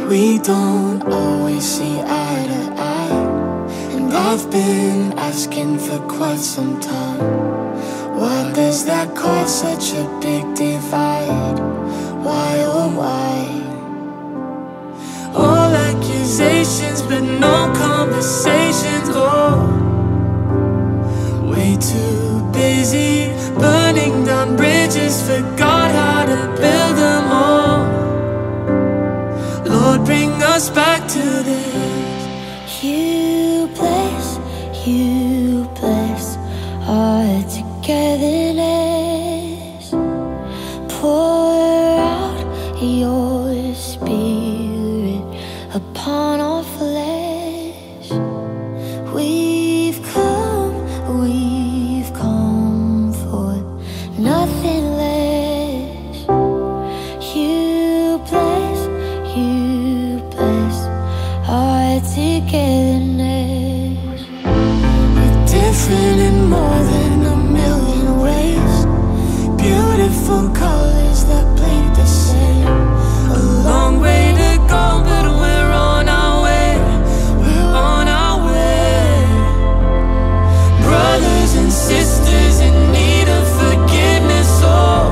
We don't always see eye to eye, and I've been asking for quite some time. Why does that cause such a big divide? Why, oh why? All accusations but no conversations, oh. Way too busy burning down bridges, forgot how to build them all. Lord, bring us back to this. You bless our togetherness. Pour out your spirit upon our flesh. We've come for nothing less. You bless our togetherness. We're different in more than a million ways. Beautiful colors that blink the same. A long way to go, but we're on our way. We're on our way. Brothers and sisters in need of forgiveness, oh.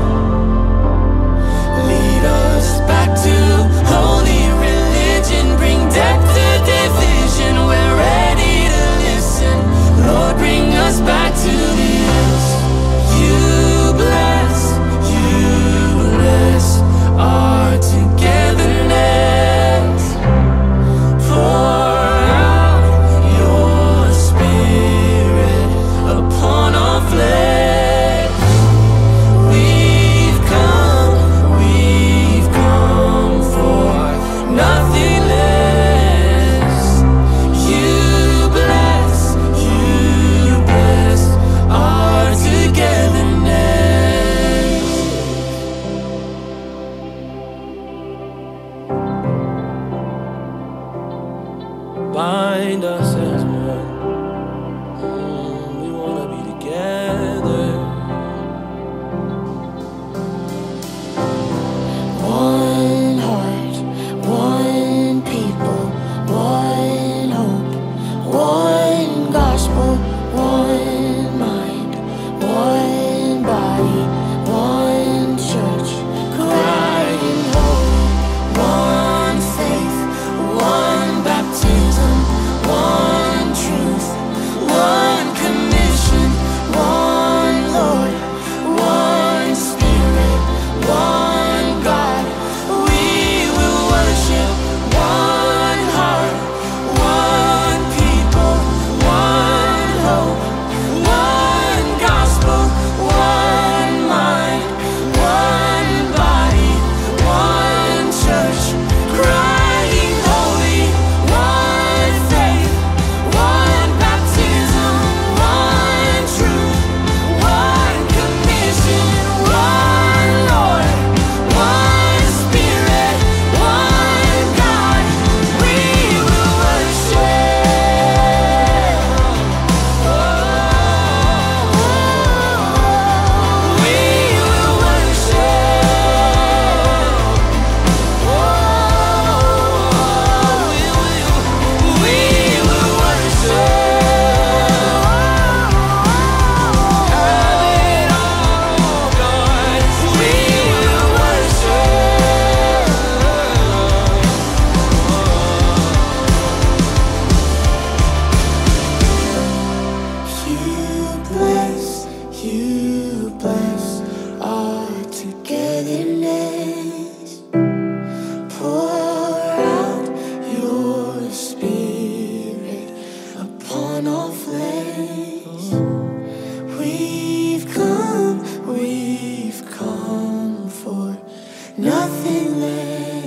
Lead us back to holy religion. Bring depth to division. We're ready to listen. Lord, bring us back to this. You bless our togetherness. Pour out your spirit upon our flesh. We've come for nothing less. You bless our togetherness. Bind us as one. We wanna be together. One heart, one people, one hope, one gospel, one mind, one body, one church, crying hope, one faith, one baptism, one truth, one commission, one Lord, one Spirit, one God. We will worship. One heart, one people, one hope, one gospel, one mind, one body, one church, crying holy, one faith, one baptism, one truth, one commission, one Lord, one Spirit, one God. We will worship. We will You bless our togetherness. Pour out your spirit upon our flesh. We've come for nothing less.